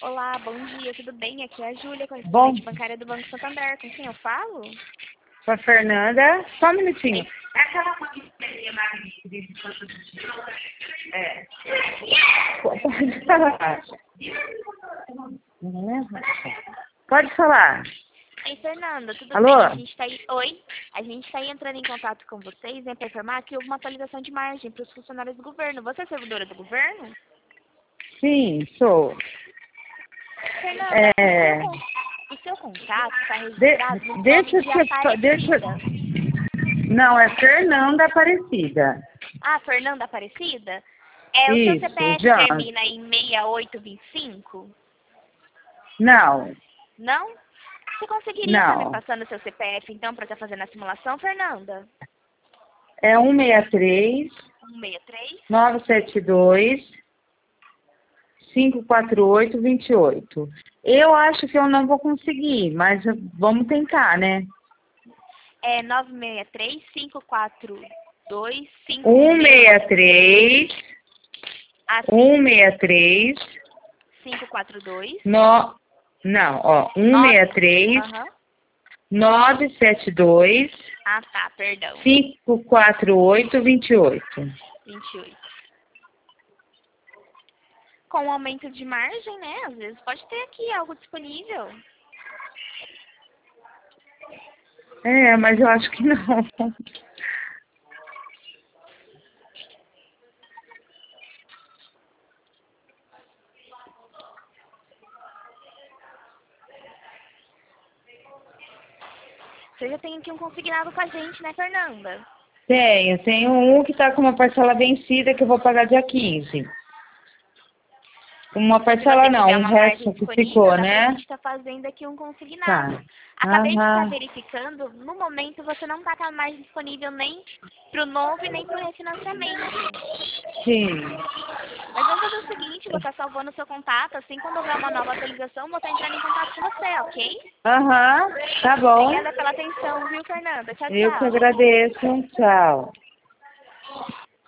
Olá, bom dia, tudo bem? Aqui é a Júlia, Bom, correspondente bancária do Banco Santander. Com quem eu falo? com a Fernanda. Só um minutinho. É. É aquela mulher É. Pode falar. Pode falar. Oi, Fernanda, tudo Alô? bem? Oi, a gente está entrando em contato com vocês, né, para informar que houve uma atualização de margem para os funcionários do governo. Você é servidora do governo? Sim, sou. Fernanda, É, o seu contrato está registrado no nome deixa de eu... Deixa... Aparecida. Não, é Fernanda Aparecida. Ah, Fernanda Aparecida? É, o seu Isso, CPF já. termina em 6825? Não, Não? Você conseguiria estar me não. passando o seu CPF, então, para estar fazendo a simulação, Fernanda? É 163 163? 972 54828. Eu acho que eu não vou conseguir, mas vamos tentar, né? É 963 542 163 163 542 no, não, ó, 9. 163 Aham. 972 Ah, tá, perdão. 54828. 28. Com o aumento de margem, né? Às vezes pode ter aqui algo disponível. É, mas eu acho que não. Você já tem aqui um consignado com a gente, né, Fernanda? Tenho um que tá com uma parcela vencida que eu vou pagar dia 15. Uma Se parcela você não, tiver um uma margem resto que disponível, ficou, dá pra né? gente estar fazendo aqui um consignado. Tá. Acabei de estar Aham, verificando, no momento você não está com a margem disponível nem para o novo e nem para o refinanciamento. sim. Mas vamos fazer o seguinte, vou estar salvando o seu contato, assim quando houver uma nova atualização, vou estar entrando em contato com você, ok? Aham, tá bom. Obrigada pela atenção, viu, Fernanda? Tchau, Eu que tchau. agradeço. Tchau.